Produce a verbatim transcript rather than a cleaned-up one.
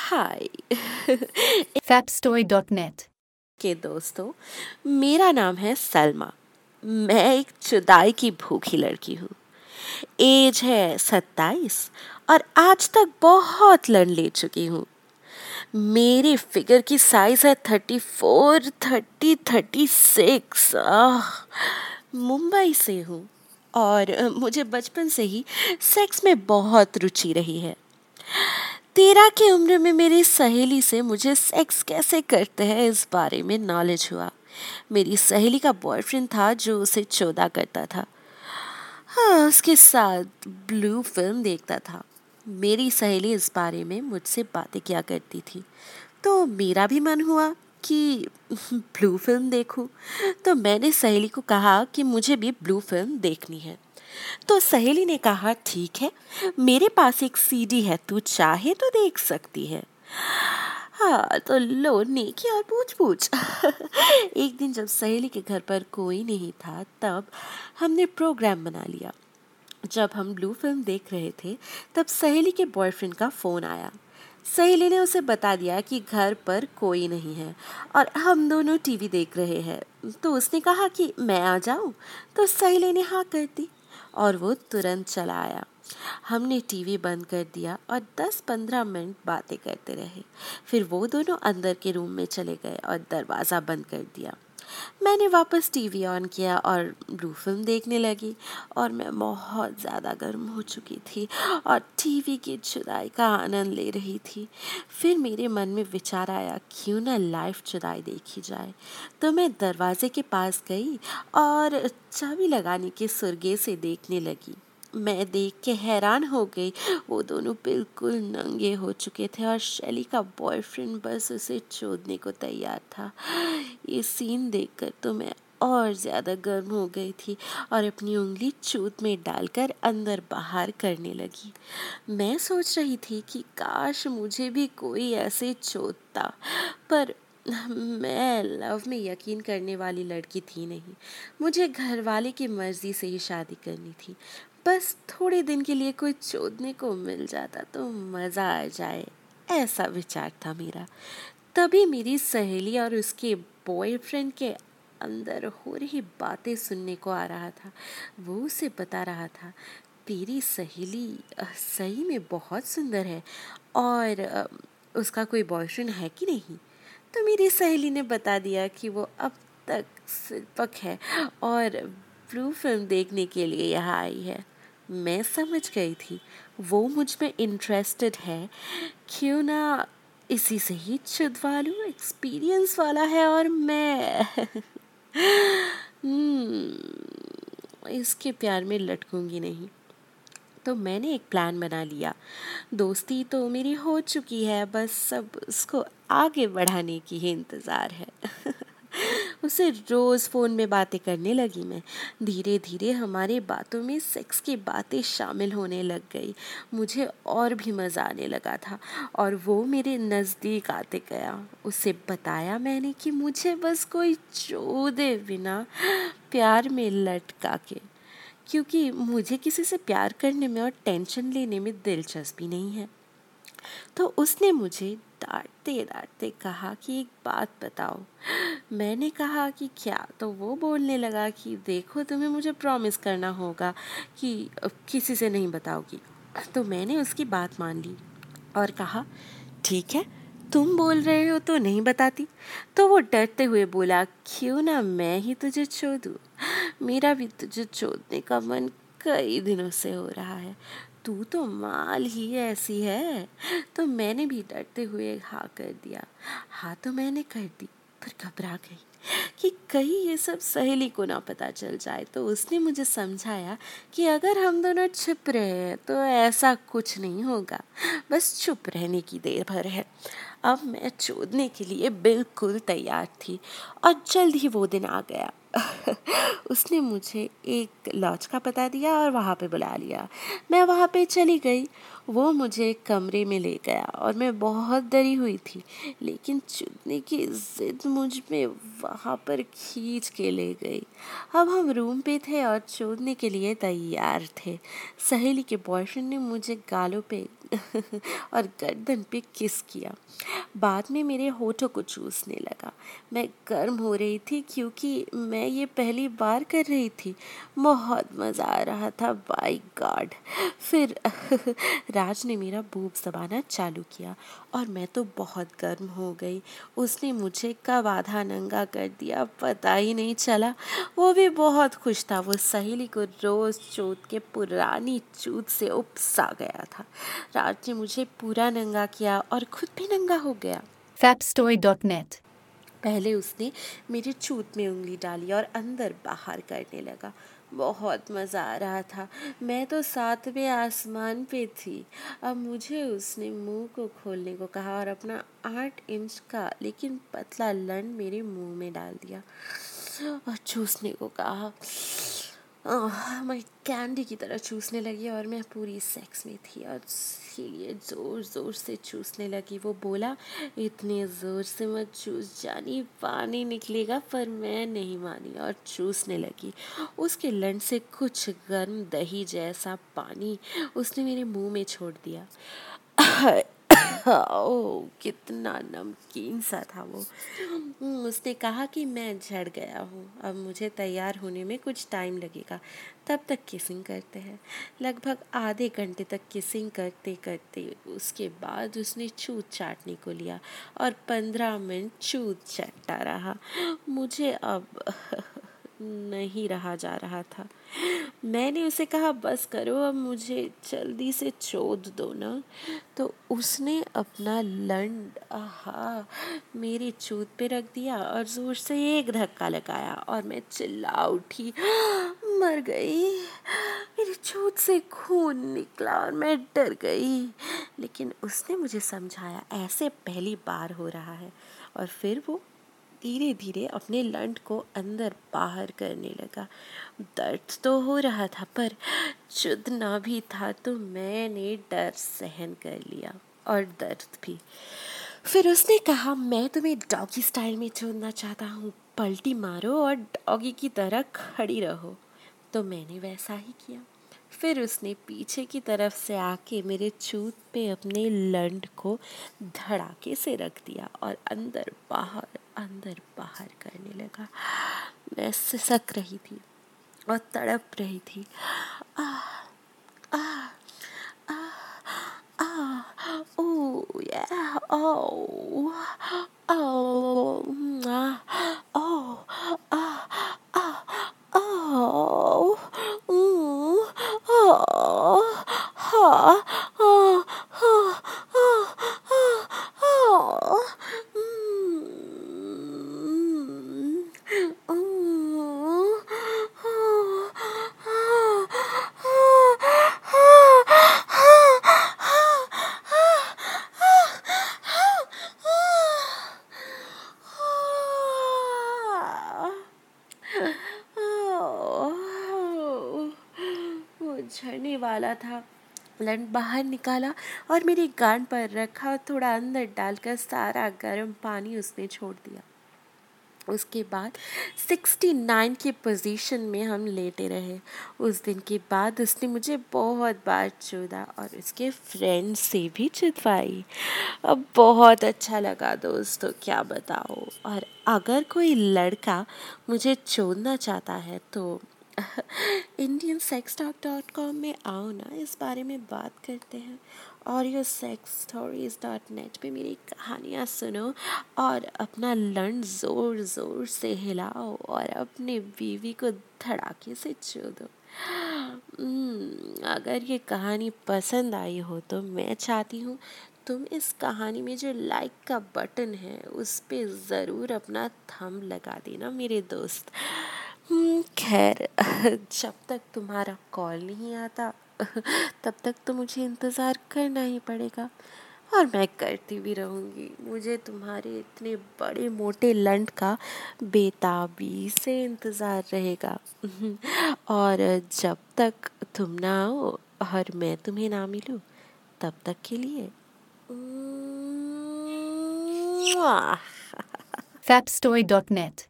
हाय fabstoy dot net के दोस्तों, मेरा नाम है सलमा। मैं एक जुदाई की भूखी लड़की हूँ। एज है सत्ताईस और आज तक बहुत लड़ ले चुकी हूँ। मेरी फिगर की साइज है thirty four thirty thirty six. Mumbai से हूँ और अ, मुझे बचपन से ही सेक्स में बहुत रुचि रही है। तेरह की उम्र में मेरी सहेली से मुझे सेक्स कैसे करते हैं इस बारे में नॉलेज हुआ। मेरी सहेली का बॉयफ्रेंड था जो उसे चौदह करता था। हाँ, उसके साथ ब्लू फिल्म देखता था। मेरी सहेली इस बारे में मुझसे बातें किया करती थी, तो मेरा भी मन हुआ कि ब्लू फिल्म देखूं। तो मैंने सहेली को कहा कि मुझे भी ब्लू फिल्म देखनी है। तो सहेली ने कहा ठीक है, मेरे पास एक सीडी है, तू चाहे तो देख सकती है। हाँ, तो लो नेकी और पूछ पूछ। एक दिन जब सहेली के घर पर कोई नहीं था, तब हमने प्रोग्राम बना लिया। जब हम ब्लू फिल्म देख रहे थे, तब सहेली के बॉयफ्रेंड का फोन आया। सहेली ने उसे बता दिया कि घर पर कोई नहीं है और हम दोनों टीवी देख रहे हैं। तो उसने कहा कि मैं आ जाऊं, तो सहेली ने हाँ कर दी और वो तुरंत चला आया। हमने टीवी बंद कर दिया और दस पंद्रह मिनट बातें करते रहे। फिर वो दोनों अंदर के रूम में चले गए और दरवाज़ा बंद कर दिया। मैंने वापस टीवी ऑन किया और ब्लू फिल्म देखने लगी और मैं बहुत ज़्यादा गर्म हो चुकी थी और टीवी की जुदाई का आनंद ले रही थी। फिर मेरे मन में विचार आया, क्यों ना लाइव जुदाई देखी जाए। तो मैं दरवाजे के पास गई और चाबी लगाने के सुर्गे से देखने लगी। मैं देख के हैरान हो गई। वो दोनों बिल्कुल नंगे हो चुके थे और शैली का बॉयफ्रेंड बस उसे चोदने को तैयार था। ये सीन देखकर तो मैं और ज़्यादा गर्म हो गई थी और अपनी उंगली चूत में डालकर अंदर बाहर करने लगी। मैं सोच रही थी कि काश मुझे भी कोई ऐसे चोदता, पर मैं लव में यकीन करने वाली लड़की थी नहीं। मुझे घर वाले की मर्जी से ही शादी करनी थी। बस थोड़े दिन के लिए कोई चोदने को मिल जाता तो मज़ा आ जाए, ऐसा विचार था मेरा। तभी मेरी सहेली और उसके बॉयफ्रेंड के अंदर हो रही बातें सुनने को आ रहा था। वो उसे बता रहा था, तेरी सहेली अ, सही में बहुत सुंदर है और अ, उसका कोई बॉयफ्रेंड है कि नहीं। तो मेरी सहेली ने बता दिया कि वो अब तक सिर्पक है और ब्लू फिल्म देखने के लिए यहाँ आई है। मैं समझ गई थी वो मुझ में इंटरेस्टेड है, क्यों ना इसी से ही छुड़वा लूं। एक्सपीरियंस वाला है और मैं हम्म, इसके प्यार में लटकूंगी नहीं। तो मैंने एक प्लान बना लिया। दोस्ती तो मेरी हो चुकी है, बस सब उसको आगे बढ़ाने की ही इंतज़ार है। उससे रोज़ फ़ोन में बातें करने लगी मैं। धीरे धीरे हमारे बातों में सेक्स की बातें शामिल होने लग गई। मुझे और भी मज़ा आने लगा था और वो मेरे नज़दीक आते गया। उसे बताया मैंने कि मुझे बस कोई चोदे बिना प्यार में लटका के, क्योंकि मुझे किसी से प्यार करने में और टेंशन लेने में दिलचस्पी नहीं है। तो उसने मुझे डांटते डांटते कहा कि एक बात बताओ। मैंने कहा कि क्या। तो वो बोलने लगा कि देखो, तुम्हें मुझे प्रॉमिस करना होगा कि किसी से नहीं बताओगी। तो मैंने उसकी बात मान ली और कहा ठीक है, तुम बोल रहे हो तो नहीं बताती। तो वो डरते हुए बोला, क्यों ना मैं ही तुझे छोड़ दूँ। मेरा भी तुझे छोड़ने का मन कई दिनों से हो रहा है, तू तो माल ही ऐसी है। तो मैंने भी डरते हुए हाँ कर दिया। हाँ तो मैंने कर दी, पर घबरा गई कि कहीं ये सब सहेली को ना पता चल जाए। तो उसने मुझे समझाया कि अगर हम दोनों छुप रहे हैं तो ऐसा कुछ नहीं होगा, बस चुप रहने की देर भर है। अब मैं चोदने के लिए बिल्कुल तैयार थी और जल्द ही वो दिन आ गया। उसने मुझे एक लॉज का पता दिया और वहाँ पे बुला लिया। मैं वहाँ पे चली गई। वो मुझे एक कमरे में ले गया और मैं बहुत डरी हुई थी, लेकिन चुदने की जिद मुझ में वहाँ पर खींच के ले गई। अब हम रूम पे थे और चोदने के लिए तैयार थे। सहेली के बॉयफ्रेंड ने मुझे गालों पे और गर्दन पे किस किया। बाद में मेरे होठों को चूसने लगा। मैं गर्म हो रही थी क्योंकि मैं ये पहली बार कर रही थी। बहुत मज़ा आ रहा था, बाय गॉड। फिर राज ने मेरा बूब दबाना चालू किया और मैं तो बहुत गर्म हो गई। उसने मुझे कब आधा नंगा कर दिया पता ही नहीं चला। वो भी बहुत खुश था। वो सहेली को रोज चोट के पुरानी चूत से उपसा गया था। राज ने मुझे पूरा नंगा किया और खुद भी नंगा हो गया। fabstoy dot net पहले उसने मेरे चूत में उंगली डाली और अंदर बाहर करने लगा। बहुत मज़ा आ रहा था। मैं तो सातवें आसमान पे थी। अब मुझे उसने मुंह को खोलने को कहा और अपना आठ इंच का लेकिन पतला लंड मेरे मुंह में डाल दिया और चूसने को कहा। आह, मैं कैंडी की तरह चूसने लगी और मैं पूरी सेक्स में थी और इसीलिए ज़ोर ज़ोर से चूसने लगी। वो बोला, इतने ज़ोर से मत चूस जानी, पानी निकलेगा। पर मैं नहीं मानी और चूसने लगी। उसके लंड से कुछ गर्म दही जैसा पानी उसने मेरे मुंह में छोड़ दिया। ओह, कितना नमकीन सा था वो। उसने कहा कि मैं झड़ गया हूँ, अब मुझे तैयार होने में कुछ टाइम लगेगा, तब तक किसिंग करते हैं। लगभग आधे घंटे तक किसिंग करते करते उसके बाद उसने चूत चाटने को लिया और पंद्रह मिनट चूत चाटता रहा। मुझे अब नहीं रहा जा रहा था। मैंने उसे कहा, बस करो, अब मुझे जल्दी से चोद दो ना। तो उसने अपना लंड आहा मेरी चूत पे रख दिया और जोर से एक धक्का लगाया और मैं चिल्ला उठी, मर गई। मेरी चूत से खून निकला और मैं डर गई। लेकिन उसने मुझे समझाया, ऐसे पहली बार हो रहा है। और फिर वो धीरे धीरे अपने लंड को अंदर बाहर करने लगा। दर्द तो हो रहा था पर चुदना भी था, तो मैंने डर सहन कर लिया और दर्द भी। फिर उसने कहा, मैं तुम्हें डॉगी स्टाइल में चुदना चाहता हूँ, पलटी मारो और डॉगी की तरह खड़ी रहो। तो मैंने वैसा ही किया। फिर उसने पीछे की तरफ से आके मेरे चूत पे अपने लंड को धड़ाके से रख दिया और अंदर बाहर अंदर बाहर करने लगा। मैं सिसक रही थी और तड़प रही थी। आ, आ, आ, आ, ओ या ओ ओ आ, ओ आ, आ, ओ ऊ, आ, हा, आ, हा, आ, आ, आ, वो झड़ने वाला था। लंड बाहर निकाला और मेरी गांड पर रखा, थोड़ा अंदर डालकर सारा गर्म पानी उसने छोड़ दिया। उसके बाद उनहत्तर की पोजीशन में हम लेटे रहे। उस दिन के बाद उसने मुझे बहुत बार चूदा और उसके फ्रेंड से भी चुदवाई। अब बहुत अच्छा लगा दोस्तों, क्या बताओ। और अगर कोई लड़का मुझे चोदना चाहता है तो Indian sex talk dot com में आओ ना, इस बारे में बात करते हैं। और यो सेक्स स्टोरीज डॉट नेट पे मेरी कहानियाँ सुनो और अपना लंड ज़ोर ज़ोर से हिलाओ और अपने बीवी को धड़ाके से चूदो। अगर ये कहानी पसंद आई हो तो मैं चाहती हूँ तुम इस कहानी में जो लाइक का बटन है उस पे ज़रूर अपना थंब लगा देना मेरे दोस्त। खैर, जब तक तुम्हारा कॉल नहीं आता तब तक तो मुझे इंतज़ार करना ही पड़ेगा। और मैं करती भी रहूँगी। मुझे तुम्हारे इतने बड़े मोटे लंड का बेताबी से इंतज़ार रहेगा। और जब तक तुम ना आओ और मैं तुम्हें ना मिलूं, तब तक के लिए fabstoy dot net